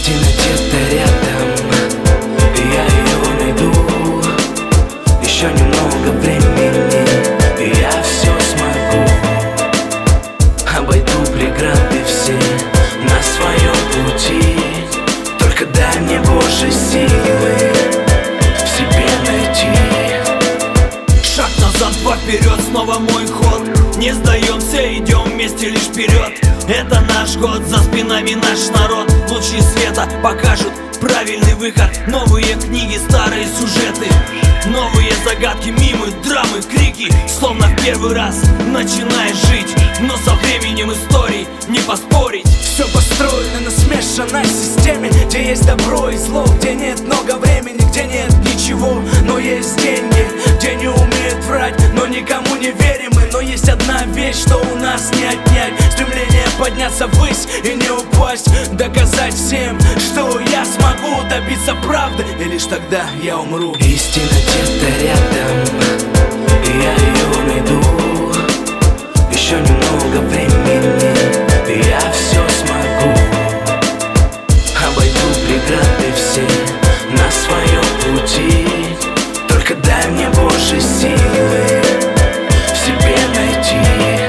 Истина где-то рядом, и я ее найду. Еще немного времени, и я все смогу. Обойду преграды все на своем пути. Только дай мне больше силы в себе найти. Шаг назад, два вперед, снова мой ход. Не сдаемся, идем вместе лишь вперед. Это наш год, за спинами наш народ. Лучи света покажут правильный выход. Новые книги, старые сюжеты, новые загадки, мимы, драмы, крики. Словно в первый раз начинаешь жить, но со временем историй не поспорить. Все построено на смешанной системе, где есть добро и зло, где нет много времени, где нет ничего, но есть деньги, где не умеют врать, но никому не верим мы. Но есть одна вещь, что у нас не отнять: стремление подняться ввысь и не упасть, доказать всем, что я смогу добиться правды, и лишь тогда я умру. Истина где-то рядом, и я ее найду. Еще немного времени, и я все смогу. Обойду преграды все на своем пути. Только дай мне больше силы в себе найти.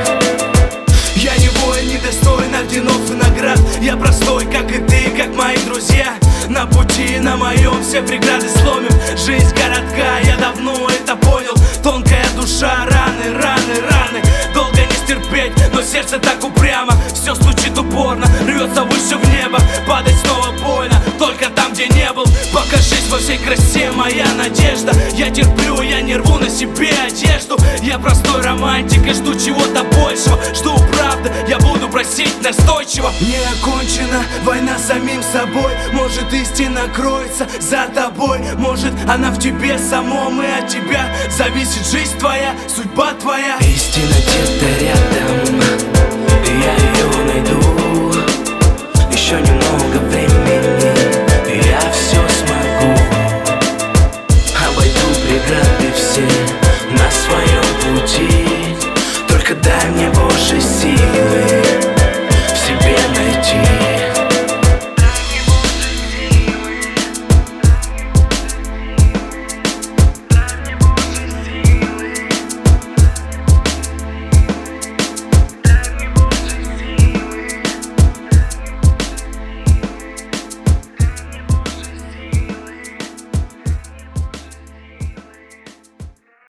Я не воин, не достоин орденов и наград. Я простой, как и ты, как мои друзья. На пути на моем все преграды сломим. Жизнь коротка, я давно это понял. Тонкая душа, раны, раны, раны. Долго не стерпеть, но сердце так упрямо. Все стучит упорно, рвется выше в небо. Падать снова больно, только там, где не был. Покажись во всей красе моя надежда. Я терплю, я не рву на себе одежду. Я простой романтик и жду чего-то большего. Жду правды, я буду просить настойчиво. Не окончена война с самим собой. Может, истина кроется за тобой. Может, она в тебе самом, и от тебя зависит жизнь твоя, судьба твоя. Истина где-то рядом,